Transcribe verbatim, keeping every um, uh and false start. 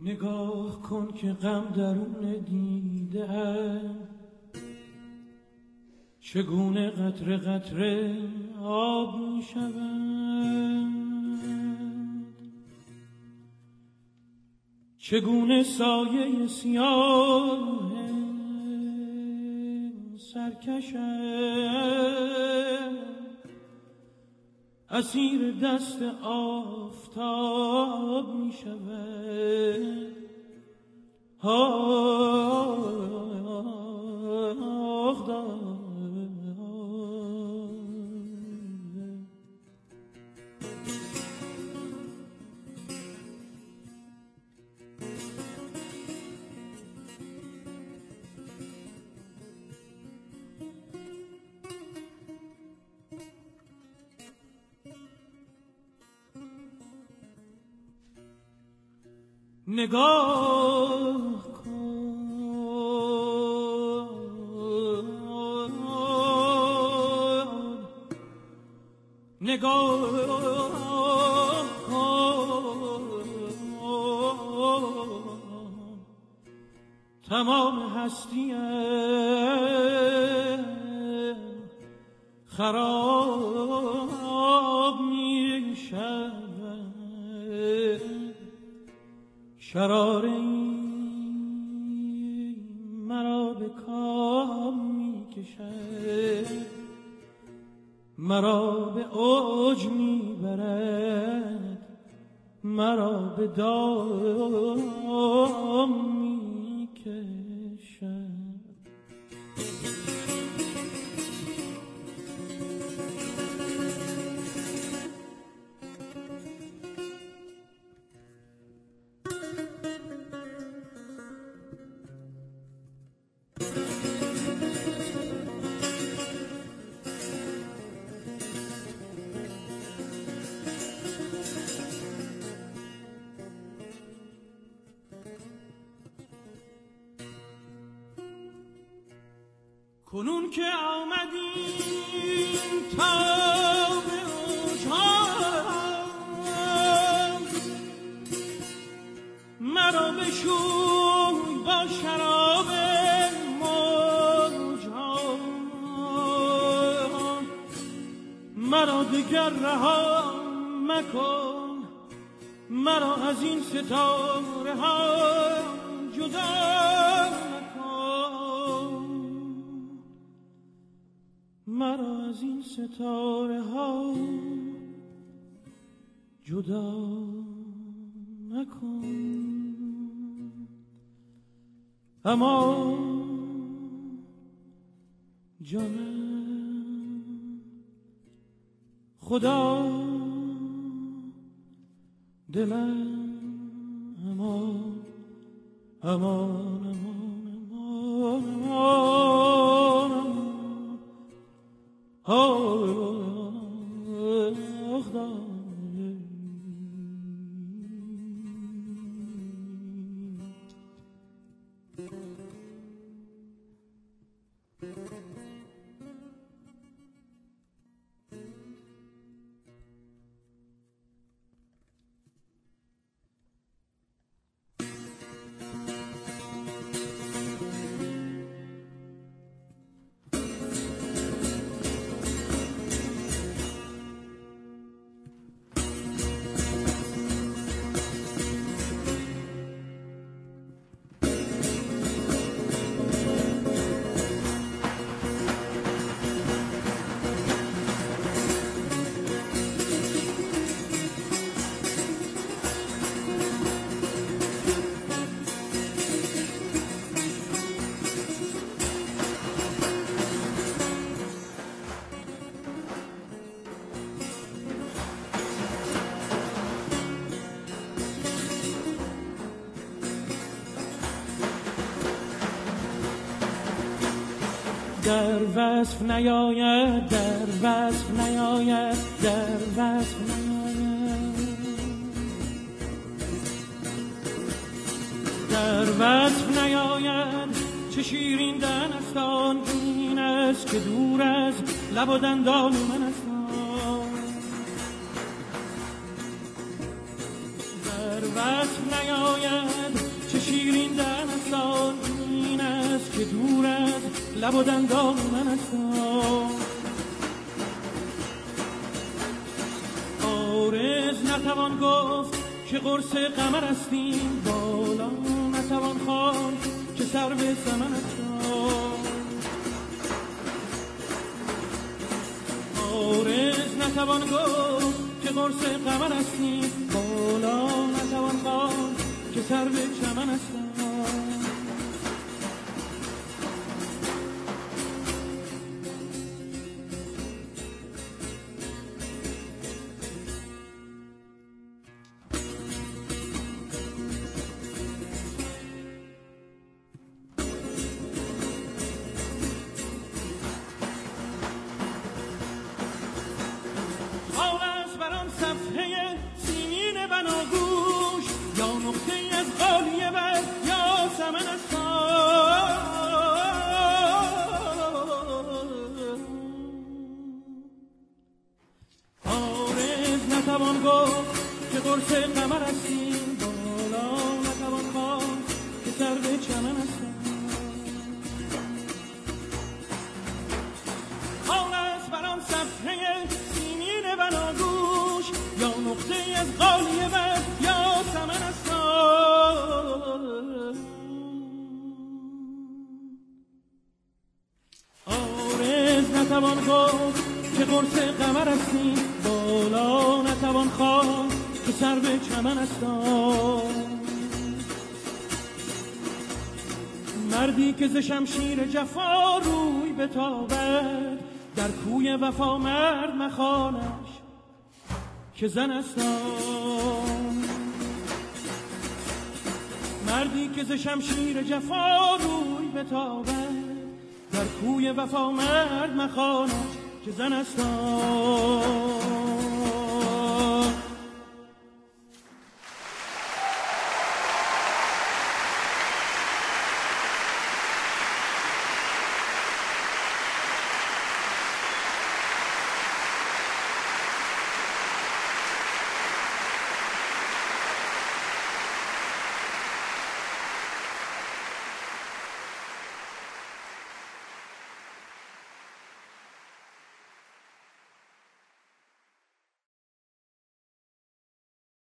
نگاه کن که غم درون دیده ام، چگونه قطره قطره آب می شود، چگونه سایه سیاه سرکشم اسیر دست آفتاب می شود. آخ دار نگاه کن، نگاه کن، تمام هستیم خراب می شود، شرار این مرا به کام می کشد، مرا به اوج می برد، مرا به دام می کشد. کنون که آمدیم تا به اوجها، مرا بشوی با شراب موجها، مرا دگر رها مکن، مرا از این ستاره ها جدا، مرا از این ستاره ها جدا نکن. اما جانم خدا دلم امان امان امان امان آخ دار در وصف نیاید، در وصف نیاید، در وصف نیاید، در وصف نیاید. چه شیرین دهن است آن این است که دور از لب و دندان من است. در وصف نیاید، لب و دندان من هستم. عارض نتوان گفت که قرص قمر هستیم، بالا نتوان خواند که سر به سمن هستم. عارض نتوان گفت که قرص قمر هستیم، بالا نتوان خواند که سر به چمن هستم. صفحه سیمین بناگوش یا نقطه از قالیه بر یا سمن استان. عارض نتوان گفت که قرص قمر هستیم، بالا نتوان خواند که سر به چمن استان. عارض بر آن صفحه سیمین بناگوش یا نقطه از قالیه بر یا سمن استان. عارض نتوان گفت که قرص قمر هستیم، بالا نتوان خواند که سر به چمن استان. مردی که ز شمشیر جفا روی بتابد، در کوی وفا مرد مخوانش که زن استان. مردی که ز شمشیر جفا روی بتابد، در کوی وفا مرد مخوانش که زن استان.